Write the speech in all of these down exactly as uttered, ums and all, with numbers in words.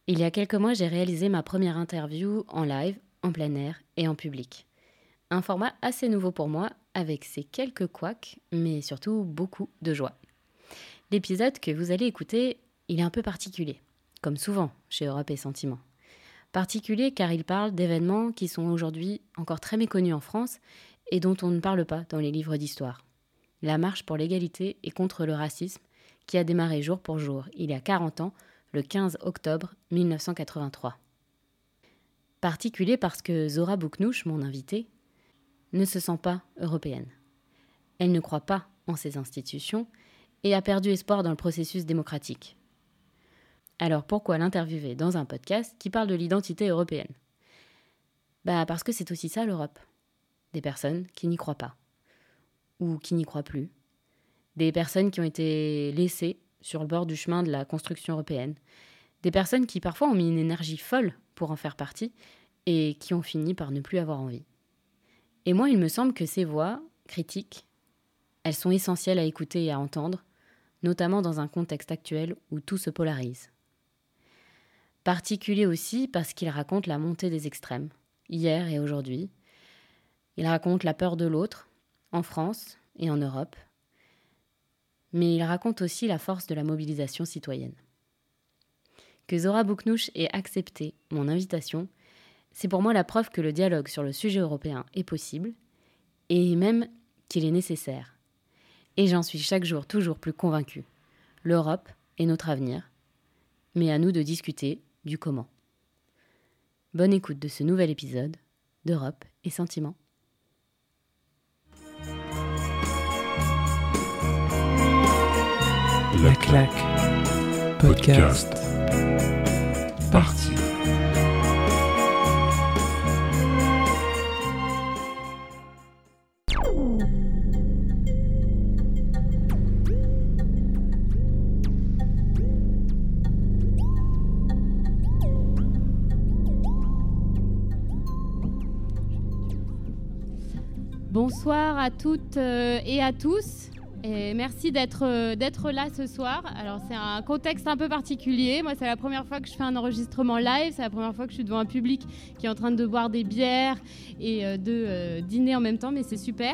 Il y a quelques mois, j'ai réalisé ma première interview en live, en plein air et en public. Un format assez nouveau pour moi, avec ses quelques couacs, mais surtout beaucoup de joie. L'épisode que vous allez écouter, il est un peu particulier, comme souvent chez Europe et Sentiments. Particulier car il parle d'événements qui sont aujourd'hui encore très méconnus en France et dont on ne parle pas dans les livres d'histoire. La marche pour l'égalité et contre le racisme, qui a démarré jour pour jour, il y a quarante ans, le quinze octobre mille neuf cent quatre-vingt-trois. Particulier parce que Zora Bouknouch, mon invitée, ne se sent pas européenne. Elle ne croit pas en ses institutions et a perdu espoir dans le processus démocratique. Alors pourquoi l'interviewer dans un podcast qui parle de l'identité européenne ? Bah parce que c'est aussi ça l'Europe. Des personnes qui n'y croient pas. Ou qui n'y croient plus. Des personnes qui ont été laissées sur le bord du chemin de la construction européenne. Des personnes qui parfois ont mis une énergie folle pour en faire partie et qui ont fini par ne plus avoir envie. Et moi, il me semble que ces voix critiques, elles sont essentielles à écouter et à entendre, notamment dans un contexte actuel où tout se polarise. Particulier aussi parce qu'il raconte la montée des extrêmes, hier et aujourd'hui. Il raconte la peur de l'autre, en France et en Europe. Mais il raconte aussi la force de la mobilisation citoyenne. Que Zora Bouknouch ait accepté mon invitation, c'est pour moi la preuve que le dialogue sur le sujet européen est possible, et même qu'il est nécessaire. Et j'en suis chaque jour toujours plus convaincue. L'Europe est notre avenir, mais à nous de discuter du comment. Bonne écoute de ce nouvel épisode d'Europe et Sentiments. La claque podcast, podcast. Parti. Bonsoir à toutes et à tous. Et merci d'être, euh, d'être là ce soir. Alors c'est un contexte un peu particulier. Moi c'est la première fois que je fais un enregistrement live. C'est la première fois que je suis devant un public qui est en train de boire des bières et euh, de euh, dîner en même temps. Mais c'est super.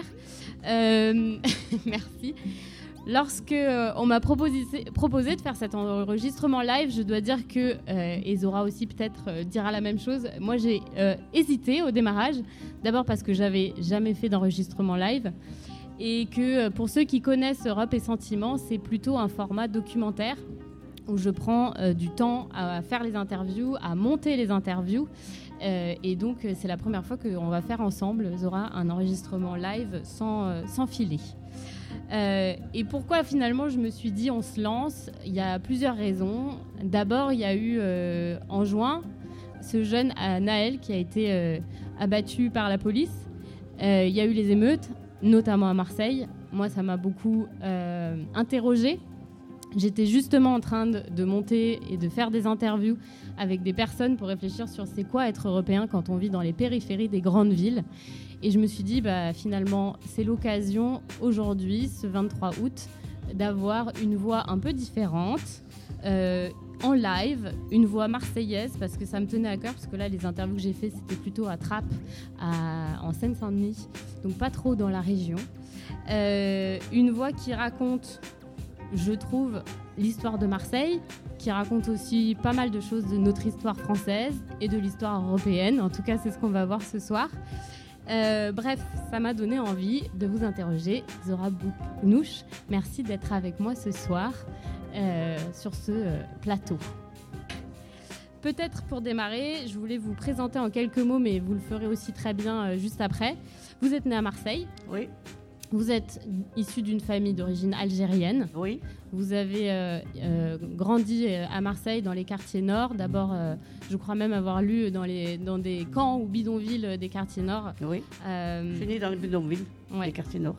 Euh, merci. Lorsque euh, on m'a proposé, proposé de faire cet enregistrement live, je dois dire que, euh, et Zora aussi peut-être euh, dira la même chose, moi j'ai euh, hésité au démarrage. D'abord parce que j'avais jamais fait d'enregistrement live. Et que pour ceux qui connaissent Europe et Sentiments, c'est plutôt un format documentaire où je prends euh, du temps à faire les interviews, à monter les interviews. Euh, et donc, c'est la première fois qu'on va faire ensemble, Zora, un enregistrement live sans, euh, sans filet. Euh, et pourquoi finalement je me suis dit on se lance ? Il y a plusieurs raisons. D'abord, il y a eu euh, en juin ce jeune Naël qui a été euh, abattu par la police. Euh, il y a eu les émeutes, notamment à Marseille. Moi, ça m'a beaucoup euh, interrogée. J'étais justement en train de, de monter et de faire des interviews avec des personnes pour réfléchir sur c'est quoi être européen quand on vit dans les périphéries des grandes villes. Et je me suis dit, bah, finalement, c'est l'occasion aujourd'hui, ce vingt-trois août, d'avoir une voix un peu différente, euh, en live, une voix marseillaise, parce que ça me tenait à cœur, parce que là, les interviews que j'ai faites, c'était plutôt à Trappes, à, en Seine-Saint-Denis, donc pas trop dans la région. Euh, une voix qui raconte, je trouve, l'histoire de Marseille, qui raconte aussi pas mal de choses de notre histoire française et de l'histoire européenne. En tout cas, c'est ce qu'on va voir ce soir. Euh, bref, ça m'a donné envie de vous interroger. Zora Bouknouch, merci d'être avec moi ce soir euh, sur ce euh, plateau. Peut-être pour démarrer, je voulais vous présenter en quelques mots, mais vous le ferez aussi très bien euh, juste après. Vous êtes né à Marseille. Oui. Vous êtes issu d'une famille d'origine algérienne. Oui. Vous avez euh, euh, grandi à Marseille dans les quartiers nord. D'abord, euh, je crois même avoir lu dans, les, dans des camps ou bidonvilles des quartiers nord. Oui. Euh, je suis née dans les bidonvilles, ouais. les quartiers nord.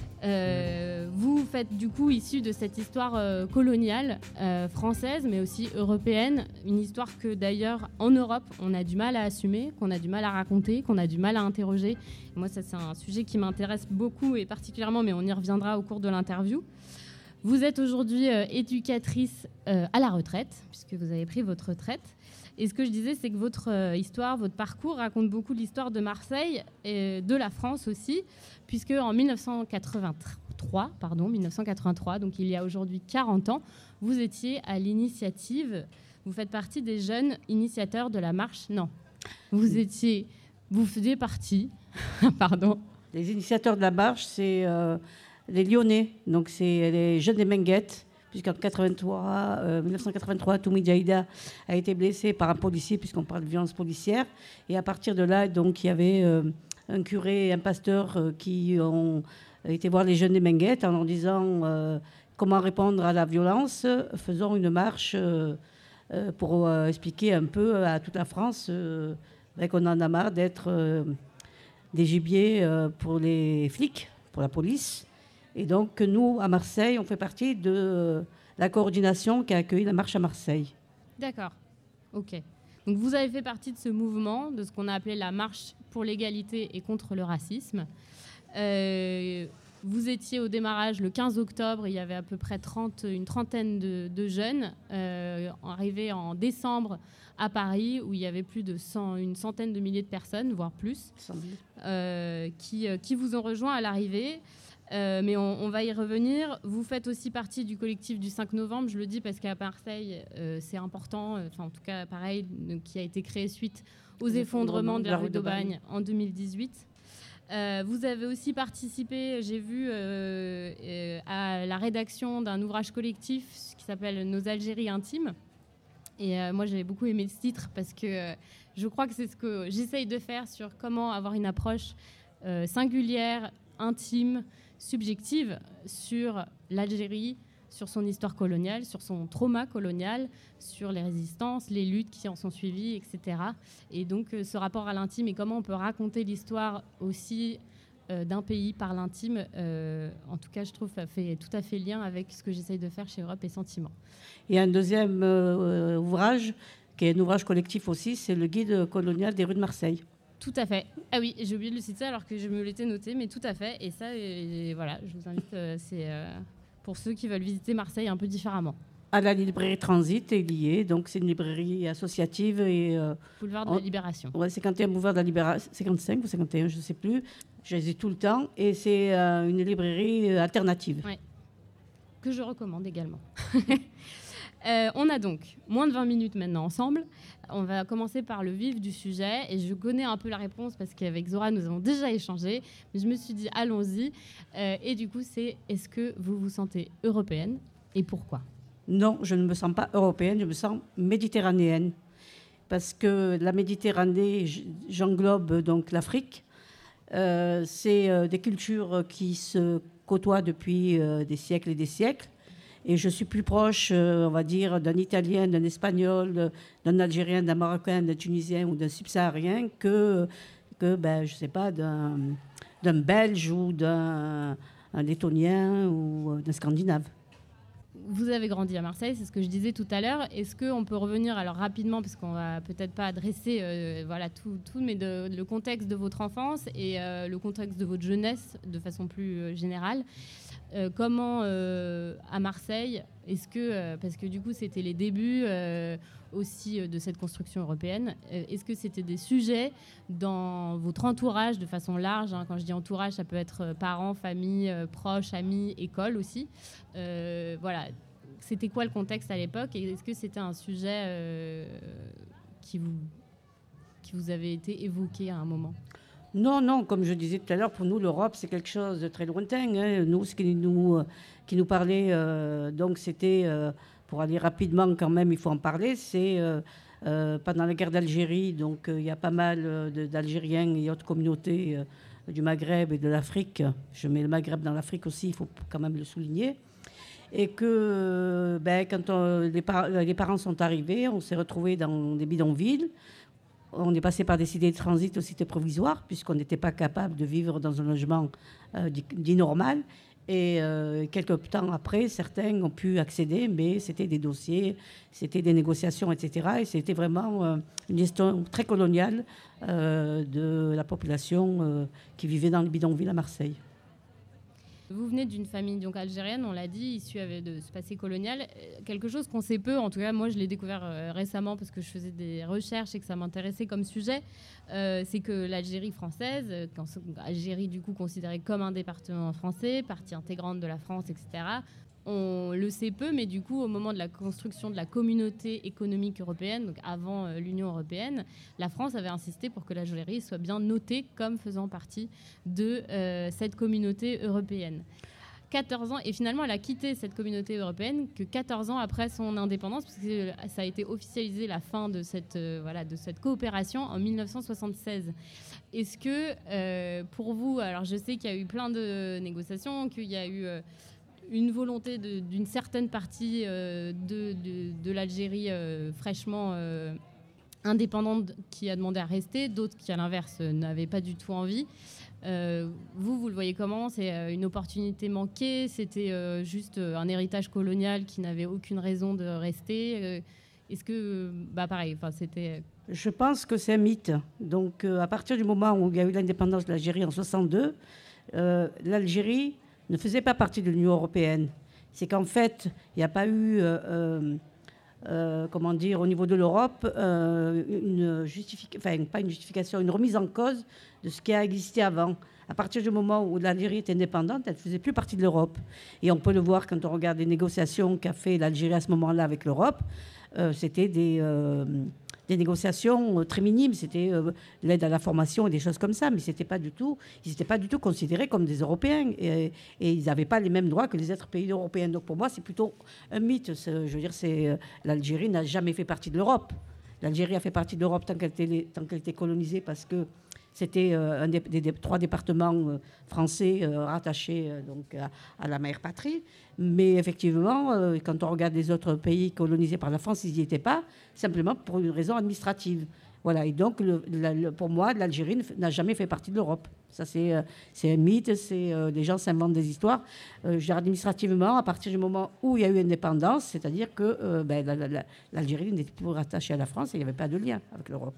Euh, vous faites du coup issu de cette histoire euh, coloniale euh, française, mais aussi européenne. Une histoire que d'ailleurs, en Europe, on a du mal à assumer, qu'on a du mal à raconter, qu'on a du mal à interroger. Moi, ça, c'est un sujet qui m'intéresse beaucoup et particulièrement, mais on y reviendra au cours de l'interview. Vous êtes aujourd'hui euh, éducatrice euh, à la retraite, puisque vous avez pris votre retraite. Et ce que je disais, c'est que votre euh, histoire, votre parcours raconte beaucoup l'histoire de Marseille et de la France aussi, puisque en dix-neuf cent quatre-vingt-trois, pardon, dix-neuf cent quatre-vingt-trois, donc il y a aujourd'hui quarante ans, vous étiez à l'initiative, vous faites partie des jeunes initiateurs de la marche. Non, vous étiez, vous faisiez partie, pardon. Les initiateurs de la marche, c'est euh, les Lyonnais, donc c'est les jeunes des Menguettes, puisqu'en quatre-vingt-trois, euh, mille neuf cent quatre-vingt-trois, Toumi Jaïda a été blessé par un policier, puisqu'on parle de violence policière. Et à partir de là, donc, il y avait euh, un curé et un pasteur euh, qui ont été voir les jeunes des Menguettes en leur disant euh, comment répondre à la violence. Faisons une marche euh, euh, pour euh, expliquer un peu à toute la France euh, ben, qu'on en a marre d'être euh, des gibiers euh, pour les flics, pour la police. Et donc, nous, à Marseille, on fait partie de la coordination qui a accueilli la marche à Marseille. D'accord, ok. Donc, vous avez fait partie de ce mouvement, de ce qu'on a appelé la marche pour l'égalité et contre le racisme. Euh, vous étiez au démarrage le quinze octobre, il y avait à peu près trente, une trentaine de, de jeunes euh, arrivés en décembre à Paris, où il y avait plus de cent, une centaine de milliers de personnes, voire plus, euh, qui, qui vous ont rejoint à l'arrivée. Euh, mais on, on va y revenir. Vous faites aussi partie du collectif du cinq novembre, je le dis parce qu'à Marseille, euh, c'est important, enfin en tout cas pareil, qui a été créé suite aux effondrements de la rue d'Aubagne en deux mille dix-huit. Euh, vous avez aussi participé, j'ai vu, euh, euh, à la rédaction d'un ouvrage collectif qui s'appelle « Nos Algéries intimes ». Et euh, moi, j'avais beaucoup aimé ce titre parce que euh, je crois que c'est ce que j'essaye de faire sur comment avoir une approche euh, singulière, intime, subjective sur l'Algérie, sur son histoire coloniale, sur son trauma colonial, sur les résistances, les luttes qui en sont suivies, et cetera. Et donc, euh, ce rapport à l'intime et comment on peut raconter l'histoire aussi euh, d'un pays par l'intime, euh, en tout cas, je trouve, ça fait tout à fait lien avec ce que j'essaye de faire chez Europe et Sentiment. Et un deuxième euh, ouvrage, qui est un ouvrage collectif aussi, c'est le guide colonial des rues de Marseille. Tout à fait. Ah oui, j'ai oublié de le citer alors que je me l'étais noté, mais tout à fait. Et ça, et, et voilà, je vous invite, euh, c'est euh, pour ceux qui veulent visiter Marseille un peu différemment. À la librairie Transit est liée, donc c'est une librairie associative. Et, euh, Boulevard de on, la Libération. Ouais, cinquante et un Boulevard de la Libération, cinquante-cinq ou cinquante et un, je ne sais plus. Je les ai tout le temps. Et c'est euh, une librairie alternative. Ouais. Que je recommande également. Euh, on a donc moins de vingt minutes maintenant ensemble. On va commencer par le vif du sujet et je connais un peu la réponse parce qu'avec Zora, nous avons déjà échangé. Mais je me suis dit, allons-y. Euh, et du coup, c'est est-ce que vous vous sentez européenne et pourquoi ? Non, je ne me sens pas européenne, je me sens méditerranéenne. Parce que la Méditerranée, j'englobe donc l'Afrique. Euh, c'est euh, des cultures qui se côtoient depuis euh, des siècles et des siècles. Et je suis plus proche, euh, on va dire, d'un Italien, d'un Espagnol, d'un Algérien, d'un Marocain, d'un Tunisien ou d'un Subsaharien que, que ben, je ne sais pas, d'un, d'un Belge ou d'un un Lettonien ou d'un Scandinave. Vous avez grandi à Marseille, c'est ce que je disais tout à l'heure. Est-ce qu'on peut revenir alors rapidement, parce qu'on va peut-être pas adresser euh, voilà, tout, tout, mais de, le contexte de votre enfance et euh, le contexte de votre jeunesse de façon plus euh, générale. Euh, comment euh, à Marseille, est-ce que, euh, parce que du coup c'était les débuts euh, aussi euh, de cette construction européenne, euh, est-ce que c'était des sujets dans votre entourage de façon large, hein, quand je dis entourage, ça peut être euh, parents, famille, euh, proches, amis, école aussi, euh, voilà, c'était quoi le contexte à l'époque et est-ce que c'était un sujet euh, qui, vous, qui vous avait été évoqué à un moment ? Non, non, comme je disais tout à l'heure, pour nous, l'Europe, c'est quelque chose de très lointain. Hein. Nous, ce qui nous, qui nous parlait, euh, donc, c'était, euh, pour aller rapidement quand même, il faut en parler, c'est euh, euh, pendant la guerre d'Algérie, donc il euh, y a pas mal de, d'Algériens et autres communautés euh, du Maghreb et de l'Afrique. Je mets le Maghreb dans l'Afrique aussi, il faut quand même le souligner. Et que ben, quand on, les, par- les parents sont arrivés, on s'est retrouvés dans des bidonvilles. On est passé par des cités de transit aux cités provisoires, puisqu'on n'était pas capable de vivre dans un logement euh, dit normal. Et euh, quelques temps après, certains ont pu accéder, mais c'était des dossiers, c'était des négociations, et cetera. Et c'était vraiment euh, une gestion très coloniale euh, de la population euh, qui vivait dans les bidonvilles à Marseille. Vous venez d'une famille donc algérienne, on l'a dit, issue de ce passé colonial. Quelque chose qu'on sait peu, en tout cas moi je l'ai découvert euh, récemment parce que je faisais des recherches et que ça m'intéressait comme sujet, euh, c'est que l'Algérie française, quand Algérie du coup considérée comme un département français, partie intégrante de la France, et cetera, on le sait peu, mais du coup, au moment de la construction de la communauté économique européenne, donc avant euh, l'Union européenne, la France avait insisté pour que l'Algérie soit bien notée comme faisant partie de euh, cette communauté européenne. quatorze ans, et finalement, elle a quitté cette communauté européenne que quatorze ans après son indépendance, parce que ça a été officialisé la fin de cette, euh, voilà, de cette coopération en mille neuf cent soixante-seize. Est-ce que, euh, pour vous, alors je sais qu'il y a eu plein de négociations, qu'il y a eu... Euh, une volonté de, d'une certaine partie euh, de, de, de l'Algérie euh, fraîchement euh, indépendante qui a demandé à rester, d'autres qui, à l'inverse, n'avaient pas du tout envie. Euh, vous, vous le voyez comment ? C'est euh, une opportunité manquée ? C'était euh, juste euh, un héritage colonial qui n'avait aucune raison de rester euh, Est-ce que, bah pareil, enfin c'était... Je pense que c'est un mythe. Donc, euh, à partir du moment où il y a eu l'indépendance de l'Algérie en soixante-deux, euh, l'Algérie ne faisait pas partie de l'Union européenne. C'est qu'en fait, il n'y a pas eu, euh, euh, comment dire, au niveau de l'Europe, euh, une justification, enfin, pas une justification, une remise en cause de ce qui a existé avant. À partir du moment où l'Algérie était indépendante, elle ne faisait plus partie de l'Europe. Et on peut le voir quand on regarde les négociations qu'a fait l'Algérie à ce moment-là avec l'Europe. Euh, c'était des... Euh, des négociations très minimes, c'était euh, l'aide à la formation et des choses comme ça, mais c'était pas du tout, ils n'étaient pas du tout considérés comme des Européens et, et ils n'avaient pas les mêmes droits que les autres pays européens. Donc pour moi, c'est plutôt un mythe. C'est, je veux dire, c'est, euh, l'Algérie n'a jamais fait partie de l'Europe. L'Algérie a fait partie de l'Europe tant qu'elle était, tant qu'elle était colonisée parce que c'était euh, un des, des, des trois départements euh, français euh, rattachés euh, donc, à, à la mère patrie. Mais effectivement, euh, quand on regarde les autres pays colonisés par la France, ils n'y étaient pas, simplement pour une raison administrative. Voilà. Et donc, le, le, pour moi, l'Algérie n'a jamais fait partie de l'Europe. Ça, c'est, euh, c'est un mythe. C'est, euh, les gens s'inventent des histoires. Euh, je dirais administrativement, à partir du moment où il y a eu indépendance, c'est-à-dire que euh, ben, la, la, l'Algérie n'était plus rattachée à la France et il n'y avait pas de lien avec l'Europe.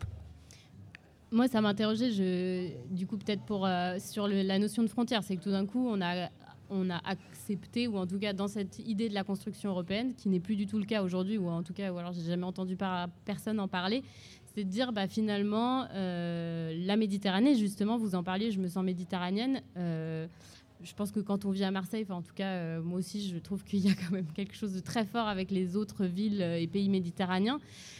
Moi, ça m'interrogeait, je, du coup, peut-être pour, euh, sur le, la notion de frontière. C'est que tout d'un coup, on a, on a accepté, ou en tout cas dans cette idée de la construction européenne, qui n'est plus du tout le cas aujourd'hui, ou en tout cas, ou alors j'ai jamais entendu par, personne en parler, c'est de dire, bah, finalement, euh, la Méditerranée, justement, vous en parliez, je me sens méditerranéenne. Euh, je pense que quand on vit à Marseille, enfin, en tout cas, euh, moi aussi, je trouve qu'il y a quand même quelque chose de très fort avec les autres villes et pays méditerranéens.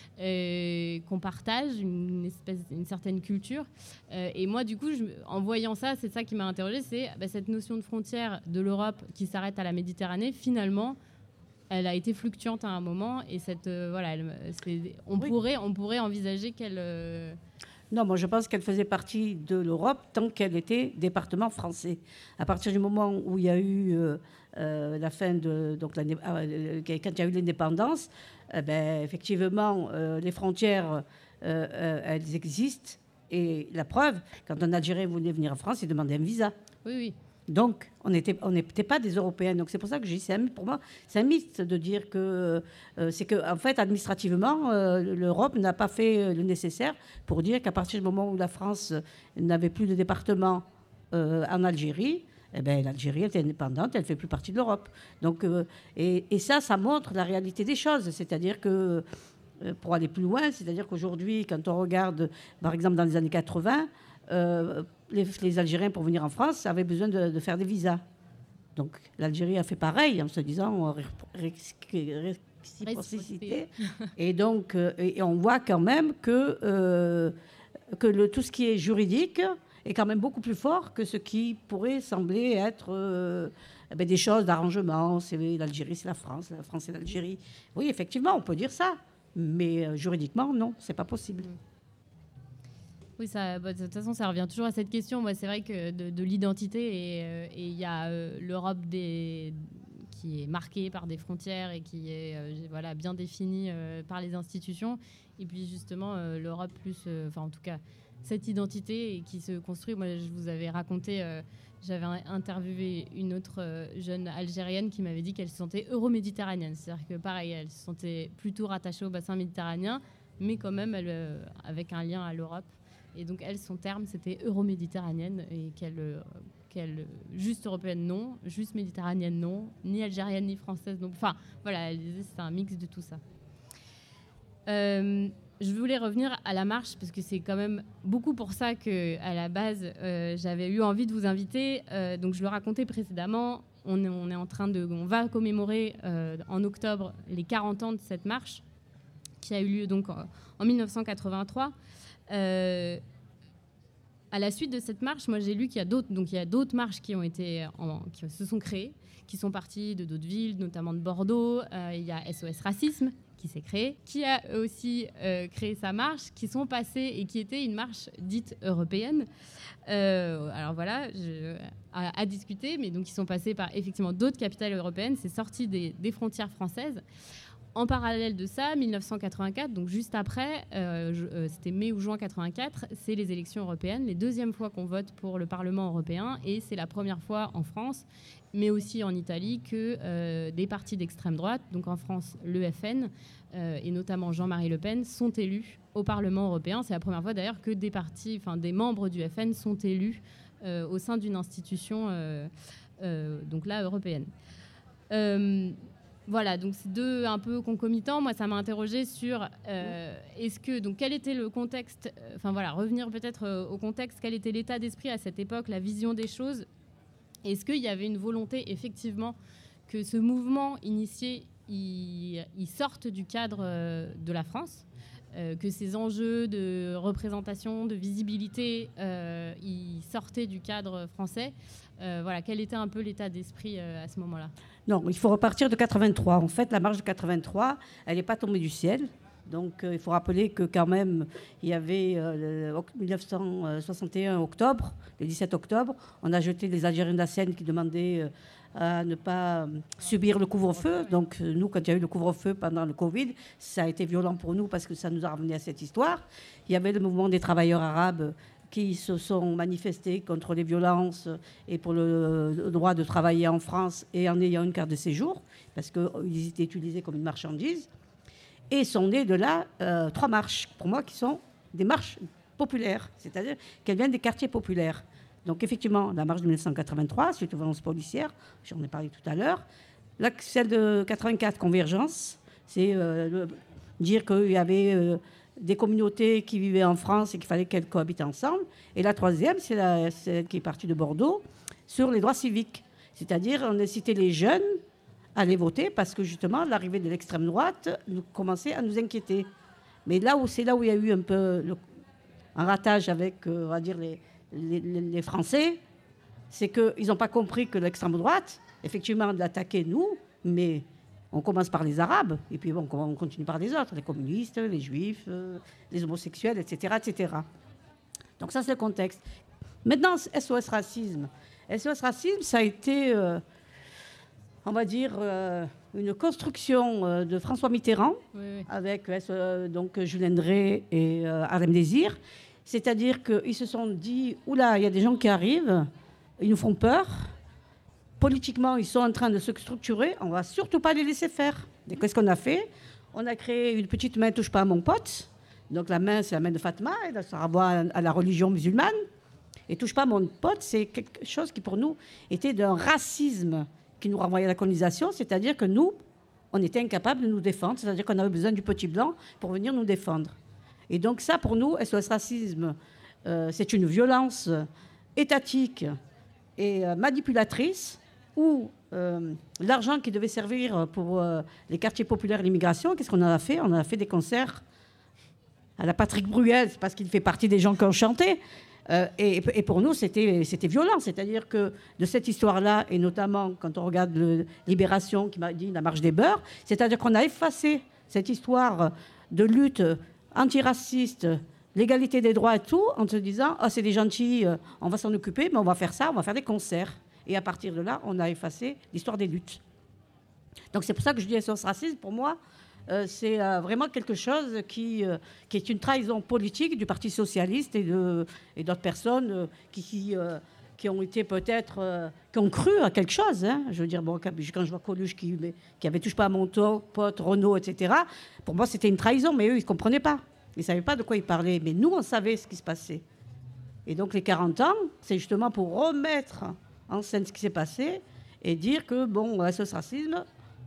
Euh, qu'on partage une espèce, une certaine culture. Euh, et moi, du coup, je, en voyant ça, c'est ça qui m'a interrogée, c'est bah, cette notion de frontière de l'Europe qui s'arrête à la Méditerranée. Finalement, elle a été fluctuante à un moment, et cette, euh, voilà, elle, c'est, on oui. pourrait, on pourrait envisager qu'elle. Euh... Non, moi je pense qu'elle faisait partie de l'Europe tant qu'elle était département français. À partir du moment où il y a eu euh, euh, la fin de, donc la, euh, quand il y a eu l'indépendance. Eh ben, effectivement, euh, les frontières, euh, euh, elles existent. Et la preuve, quand un Algérien voulait venir en France, il demandait un visa. Oui, oui. Donc, on n'était on n'était pas des Européens. Donc, c'est pour ça que je dis, c'est un, pour moi, c'est un mythe de dire que... Euh, c'est qu'en en fait, administrativement, euh, l'Europe n'a pas fait le nécessaire pour dire qu'à partir du moment où la France n'avait plus de département euh, en Algérie... Eh bien, l'Algérie était indépendante, elle ne fait plus partie de l'Europe. Donc, euh, et, et ça, ça montre la réalité des choses. C'est-à-dire que, euh, pour aller plus loin, c'est-à-dire qu'aujourd'hui, quand on regarde, par exemple, dans les années quatre-vingts, euh, les, les Algériens, pour venir en France, avaient besoin de, de faire des visas. Donc, l'Algérie a fait pareil, en se disant ré, ré, ré, réciprocité. Et donc, euh, et on voit quand même que, euh, que le, tout ce qui est juridique... est quand même beaucoup plus fort que ce qui pourrait sembler être euh, eh bien, des choses d'arrangement. C'est l'Algérie, c'est la France, la France, c'est l'Algérie. Oui, effectivement, on peut dire ça. Mais euh, juridiquement, non, c'est pas possible. Oui, ça, bah, de toute façon, ça revient toujours à cette question. Moi, c'est vrai que de, de l'identité, et il euh, y a euh, l'Europe des, qui est marquée par des frontières et qui est euh, voilà, bien définie euh, par les institutions. Et puis, justement, euh, l'Europe plus... Enfin, euh, en tout cas... cette identité qui se construit. Moi, je vous avais raconté, euh, j'avais interviewé une autre euh, jeune Algérienne qui m'avait dit qu'elle se sentait euro-méditerranéenne. C'est-à-dire que, pareil, elle se sentait plutôt rattachée au bassin méditerranéen, mais quand même elle, euh, avec un lien à l'Europe. Et donc, elle, son terme, c'était euro-méditerranéenne, et qu'elle, euh, qu'elle juste européenne non, juste méditerranéenne non, ni algérienne ni française non. Enfin voilà, elle disait c'est un mix de tout ça. Euh, je voulais revenir à la marche parce que c'est quand même beaucoup pour ça que à la base euh, j'avais eu envie de vous inviter. Euh, donc je le racontais précédemment, on est, on est en train de, on va commémorer euh, en octobre les quarante ans de cette marche qui a eu lieu donc en, en mille neuf cent quatre-vingt-trois. Euh, à la suite de cette marche, moi j'ai lu qu'il y a d'autres, donc il y a d'autres marches qui ont été, en, qui se sont créées, qui sont parties de d'autres villes, notamment de Bordeaux. Euh, il y a S O S Racisme qui s'est créé, qui a aussi euh, créé sa marche, qui sont passées et qui était une marche dite européenne. Euh, alors voilà, je, à, à discuter, mais donc ils sont passés par effectivement d'autres capitales européennes. C'est sorti des, des frontières françaises. En parallèle de ça, mille neuf cent quatre-vingt-quatre, donc juste après, euh, je, euh, c'était mai ou juin quatre-vingt-quatre, c'est les élections européennes, les deuxièmes fois qu'on vote pour le Parlement européen, et c'est la première fois en France, mais aussi en Italie, que euh, des partis d'extrême droite, donc en France l'E F N, euh, et notamment Jean-Marie Le Pen, sont élus au Parlement européen. C'est la première fois d'ailleurs que des partis, enfin des membres du F N sont élus euh, au sein d'une institution, euh, euh, donc là, européenne. Euh, Voilà, donc c'est deux un peu concomitants. Moi, ça m'a interrogée sur euh, est-ce que donc quel était le contexte. Enfin voilà, revenir peut-être euh, au contexte. Quel était l'état d'esprit à cette époque, la vision des choses. Est-ce qu'il y avait une volonté effectivement que ce mouvement initié il, il sorte du cadre euh, de la France, euh, que ces enjeux de représentation, de visibilité, euh, ils sortaient du cadre français. Euh, voilà, quel était un peu l'état d'esprit euh, à ce moment-là? Non, il faut repartir de quatre-vingt-trois. En fait, la marche de quatre-vingt-trois, elle n'est pas tombée du ciel. Donc, euh, il faut rappeler que quand même, il y avait euh, le mille neuf cent soixante et un octobre, le dix-sept octobre, on a jeté les Algériens de la Seine qui demandaient euh, à ne pas euh, subir le couvre-feu. Donc, euh, nous, quand il y a eu le couvre-feu pendant le Covid, ça a été violent pour nous parce que ça nous a ramené à cette histoire. Il y avait le mouvement des travailleurs arabes qui se sont manifestés contre les violences et pour le, le droit de travailler en France et en ayant une carte de séjour, parce qu'ils étaient utilisés comme une marchandise. Et sont nées de là euh, trois marches, pour moi, qui sont des marches populaires, c'est-à-dire qu'elles viennent des quartiers populaires. Donc effectivement, la marche de mille neuf cent quatre-vingt-trois, suite aux violences policières, j'en ai parlé tout à l'heure. Là, celle de quatre-vingt-quatre, Convergence, c'est euh, le, dire qu'il y avait... Euh, des communautés qui vivaient en France et qu'il fallait qu'elles cohabitent ensemble. Et la troisième, c'est la, celle qui est partie de Bordeaux, sur les droits civiques. C'est-à-dire, on a incité les jeunes à aller voter parce que, justement, l'arrivée de l'extrême droite nous, commençait à nous inquiéter. Mais là où c'est là où il y a eu un peu le, un ratage avec, euh, on va dire, les, les, les Français, c'est qu'ils n'ont pas compris que l'extrême droite, effectivement, l'attaquait nous, mais... On commence par les Arabes, et puis bon, on continue par les autres, les communistes, les Juifs, euh, les homosexuels, et cetera, et cetera. Donc ça, c'est le contexte. Maintenant, S O S Racisme. S O S Racisme, ça a été, euh, on va dire, euh, une construction euh, de François Mitterrand, oui, oui. avec euh, donc, Julien Drey et euh, Harlem Désir. C'est-à-dire qu'ils se sont dit, oula, il y a des gens qui arrivent, ils nous font peur. Politiquement, ils sont en train de se structurer. On ne va surtout pas les laisser faire. Et qu'est-ce qu'on a fait? On a créé une petite main « Touche pas à mon pote ». Donc la main, c'est la main de Fatma. Et ça renvoie à la religion musulmane. Et « Touche pas à mon pote », c'est quelque chose qui, pour nous, était d'un racisme qui nous renvoyait à la colonisation. C'est-à-dire que nous, on était incapables de nous défendre. C'est-à-dire qu'on avait besoin du petit blanc pour venir nous défendre. Et donc ça, pour nous, S O S Racisme, euh, c'est une violence étatique et euh, manipulatrice, où euh, l'argent qui devait servir pour euh, les quartiers populaires et l'immigration, qu'est-ce qu'on en a fait? On a fait des concerts à la Patrick Bruel, parce qu'il fait partie des gens qui ont chanté. Euh, et, et pour nous, c'était, c'était violent. C'est-à-dire que de cette histoire-là, et notamment quand on regarde le Libération, qui m'a dit la marche des beurs, c'est-à-dire qu'on a effacé cette histoire de lutte antiraciste, l'égalité des droits et tout, en se disant oh, c'est des gentils, on va s'en occuper, mais on va faire ça, on va faire des concerts. Et à partir de là, on a effacé l'histoire des luttes. Donc c'est pour ça que je dis S O S Racisme, pour moi, euh, c'est euh, vraiment quelque chose qui, euh, qui est une trahison politique du Parti socialiste et, de, et d'autres personnes euh, qui, qui, euh, qui ont été peut-être, euh, qui ont cru à quelque chose. Hein. Je veux dire, bon, quand je vois Coluche qui, qui avait touche pas à mon pote, Renault, et cetera, pour moi, c'était une trahison, mais eux, ils ne comprenaient pas. Ils ne savaient pas de quoi ils parlaient. Mais nous, on savait ce qui se passait. Et donc les quarante ans, c'est justement pour remettre en scène ce qui s'est passé et dire que, bon, S O S Racisme,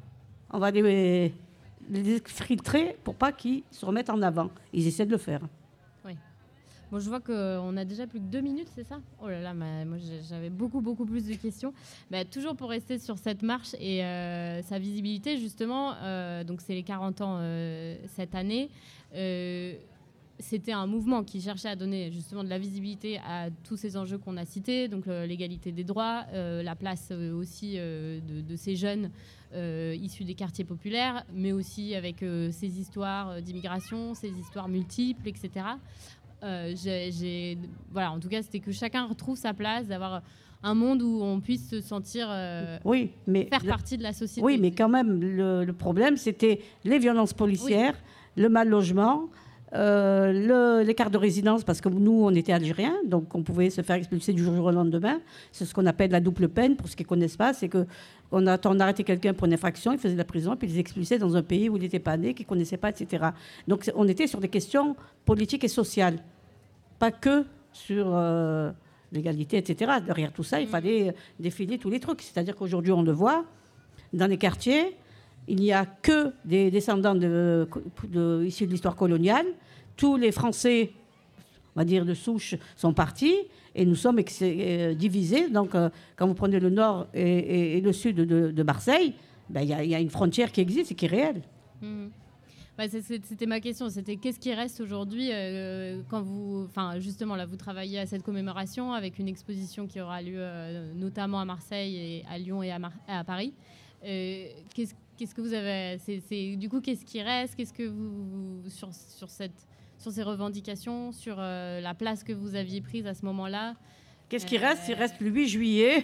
on va les, les filtrer pour pas qu'ils se remettent en avant. Ils essaient de le faire. Oui. Bon, je vois qu'on a déjà plus que deux minutes, c'est ça ? Oh là là, ma, moi j'avais beaucoup, beaucoup plus de questions. Bah, toujours pour rester sur cette marche et euh, sa visibilité, justement, euh, donc c'est les quarante ans euh, cette année. Euh, C'était un mouvement qui cherchait à donner justement de la visibilité à tous ces enjeux qu'on a cités, donc euh, l'égalité des droits, euh, la place euh, aussi euh, de, de ces jeunes euh, issus des quartiers populaires, mais aussi avec euh, ces histoires d'immigration, ces histoires multiples, et cetera. Euh, j'ai, j'ai, voilà, en tout cas, c'était que chacun retrouve sa place, d'avoir un monde où on puisse se sentir euh, oui, mais faire le, partie de la société. Oui, mais quand même, le, le problème, c'était les violences policières, oui. le mal logement. Euh, le, les cartes de résidence, parce que nous, on était algériens, donc on pouvait se faire expulser du jour au lendemain. C'est ce qu'on appelle la double peine. Pour ceux qui ne connaissent pas, c'est qu'on a, on arrêtait quelqu'un pour une infraction, il faisait de la prison, puis il les expulsait dans un pays où il n'était pas né, qu'il ne connaissait pas, et cetera. Donc on était sur des questions politiques et sociales, pas que sur euh, l'égalité, et cetera. Derrière tout ça, il fallait défiler tous les trucs. C'est-à-dire qu'aujourd'hui, on le voit, dans les quartiers, il n'y a que des descendants de, de, issus de l'histoire coloniale. Tous les Français, on va dire, de souche, sont partis et nous sommes ex- euh, divisés. Donc, euh, quand vous prenez le nord et, et, et le sud de, de Marseille, ben, y a, y a une frontière qui existe et qui est réelle. Mmh. Bah, c'était ma question, c'était qu'est-ce qui reste aujourd'hui euh, quand vous, enfin justement là vous travaillez à cette commémoration avec une exposition qui aura lieu euh, notamment à Marseille et à Lyon et à, Mar- à Paris. Euh, qu'est-ce, qu'est-ce que vous avez, c'est, c'est, du coup qu'est-ce qui reste, qu'est-ce que vous sur sur cette sur ces revendications, sur euh, la place que vous aviez prise à ce moment-là. Qu'est-ce qui reste ? Il reste le huit juillet,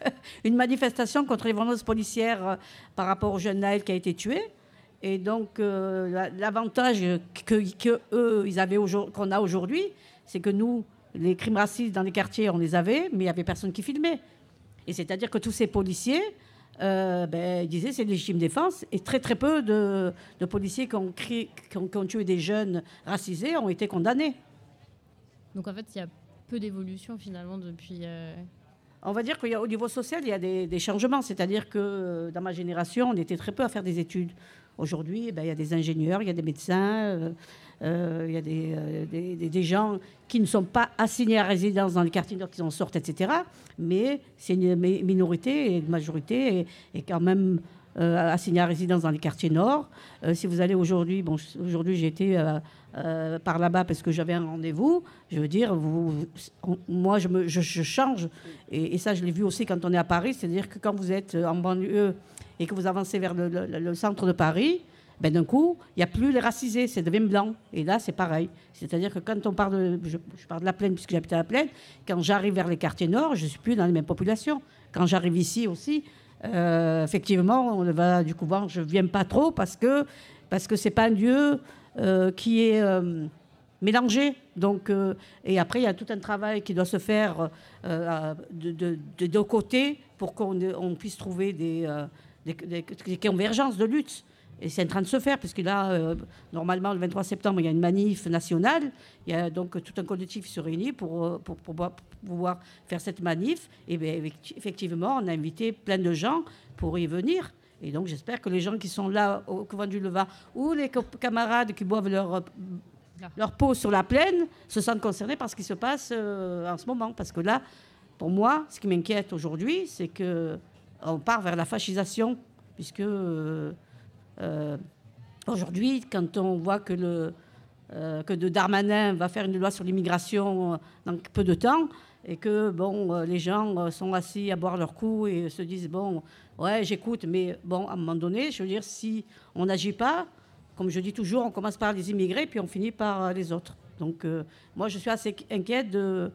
une manifestation contre les violences policières euh, par rapport au jeune Naël qui a été tué. Et donc, euh, l'avantage que, que eux, ils avaient qu'on a aujourd'hui, c'est que nous, les crimes racistes dans les quartiers, on les avait, mais il n'y avait personne qui filmait. Et c'est-à-dire que tous ces policiers, euh, ben, ils disaient c'est légitime défense, et très très peu de, de policiers qui ont, cri, qui, ont, qui ont tué des jeunes racisés ont été condamnés. Donc en fait, il y a peu d'évolution finalement depuis... Euh... On va dire qu'au niveau social, il y a des, des changements. C'est-à-dire que dans ma génération, on était très peu à faire des études. Aujourd'hui, ben, il y a des ingénieurs, il y a des médecins, euh, euh, il y a des, euh, des, des, des gens qui ne sont pas assignés à résidence dans les quartiers nord qui en sortent, et cetera. Mais c'est une minorité et une majorité est, est quand même euh, assignée à résidence dans les quartiers nord. Euh, si vous allez aujourd'hui, bon, aujourd'hui j'ai été euh, euh, par là-bas parce que j'avais un rendez-vous. Je veux dire, vous, on, moi je, me, je, je change et, et ça je l'ai vu aussi quand on est à Paris. C'est-à-dire que quand vous êtes en banlieue et que vous avancez vers le, le, le centre de Paris, ben d'un coup, il n'y a plus les racisés, ça devient blanc. Et là, c'est pareil. C'est-à-dire que quand on parle de... Je, je parle de la Plaine, puisque j'habite à la Plaine, quand j'arrive vers les quartiers nord, je ne suis plus dans les mêmes populations. Quand j'arrive ici aussi, euh, effectivement, on va du couvent, je ne viens pas trop parce que parce que ce n'est pas un lieu euh, qui est euh, mélangé. Donc, euh, et après, il y a tout un travail qui doit se faire euh, de, de, de deux côtés pour qu'on on puisse trouver des... Euh, Des, des, des convergences de lutte. Et c'est en train de se faire, puisque là, euh, normalement, le vingt-trois septembre, il y a une manif nationale. Il y a donc tout un collectif qui se réunit pour, pour, pour, pour pouvoir faire cette manif. Et bien, effectivement, on a invité plein de gens pour y venir. Et donc, j'espère que les gens qui sont là au couvent du Levat ou les camarades qui boivent leur, leur peau sur la plaine se sentent concernés par ce qui se passe euh, en ce moment. Parce que là, pour moi, ce qui m'inquiète aujourd'hui, c'est que on part vers la fascisation, puisque euh, euh, aujourd'hui, quand on voit que, le, euh, que de Darmanin va faire une loi sur l'immigration dans peu de temps, et que bon, euh, les gens sont assis à boire leur coup et se disent, bon, ouais, j'écoute, mais bon, à un moment donné, je veux dire, si on n'agit pas, comme je dis toujours, on commence par les immigrés, puis on finit par les autres. Donc, euh, moi, je suis assez inquiète de...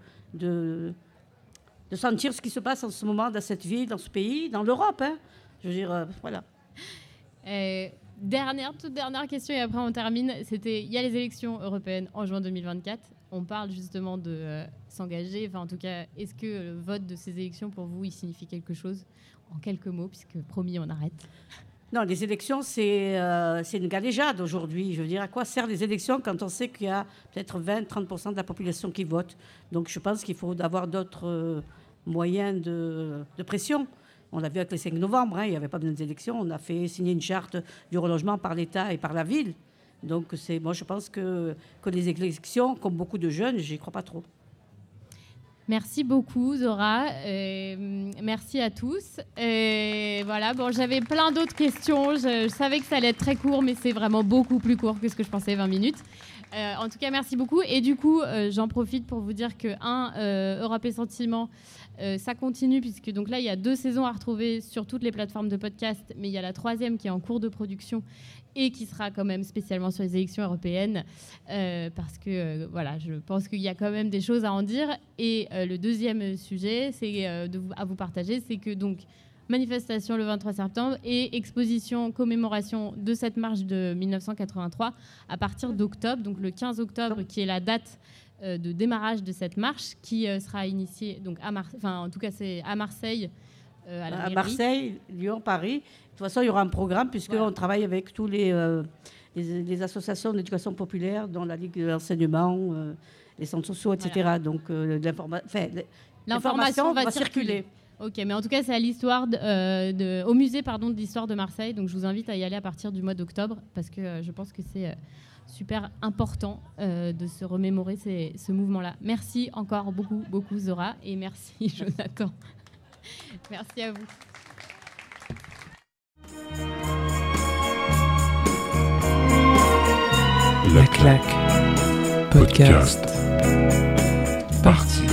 de de sentir ce qui se passe en ce moment dans cette ville, dans ce pays, dans l'Europe. Hein. Je veux dire, euh, voilà. Euh, dernière, toute dernière question, et après on termine. C'était, il y a les élections européennes en juin deux mille vingt-quatre. On parle justement de euh, s'engager. Enfin, en tout cas, est-ce que le vote de ces élections, pour vous, il signifie quelque chose ? En quelques mots, puisque promis, on arrête. Non, les élections, c'est, euh, c'est une galéjade aujourd'hui. Je veux dire, à quoi servent les élections quand on sait qu'il y a peut-être vingt à trente pour cent de la population qui vote ? Donc, je pense qu'il faut avoir d'autres... Euh, moyen de, de pression. On l'a vu avec le cinq novembre, hein, il n'y avait pas besoin d'élections. On a fait signer une charte du relogement par l'État et par la ville. Donc, c'est, moi, je pense que, que les élections, comme beaucoup de jeunes, j'y crois pas trop. Merci beaucoup, Zora. Euh, merci à tous. Et voilà, bon, j'avais plein d'autres questions. Je, je savais que ça allait être très court, mais c'est vraiment beaucoup plus court que ce que je pensais, vingt minutes. Euh, en tout cas, merci beaucoup. Et du coup, euh, j'en profite pour vous dire que, un, euh, Europe et Sentiments, euh, ça continue, puisque donc là, il y a deux saisons à retrouver sur toutes les plateformes de podcast, mais il y a la troisième qui est en cours de production et qui sera quand même spécialement sur les élections européennes, euh, parce que euh, voilà, je pense qu'il y a quand même des choses à en dire. Et euh, le deuxième sujet, c'est euh, de vous, à vous partager, c'est que donc manifestation le vingt-trois septembre et exposition commémoration de cette marche de mille neuf cent quatre-vingt-trois à partir d'octobre, donc le quinze octobre, qui est la date euh, de démarrage de cette marche, qui euh, sera initiée donc à Mar- enfin en tout cas c'est à Marseille. Euh, à, la à Marseille, Lyon, Paris. De toute façon, il y aura un programme puisqu'on voilà. travaille avec tous les, euh, les, les associations d'éducation populaire, dont la Ligue de l'enseignement, euh, les centres sociaux, et cetera. Voilà. Donc, euh, l'informa- l'information va, va circuler. circuler. Ok, mais en tout cas, c'est à l'histoire de, euh, de, au musée pardon, de l'histoire de Marseille. Donc, je vous invite à y aller à partir du mois d'octobre parce que euh, je pense que c'est euh, super important euh, de se remémorer ces, ce mouvement-là. Merci encore beaucoup, beaucoup, Zora, et merci, Jonathan. Merci à vous. La Claque Podcast. Partie.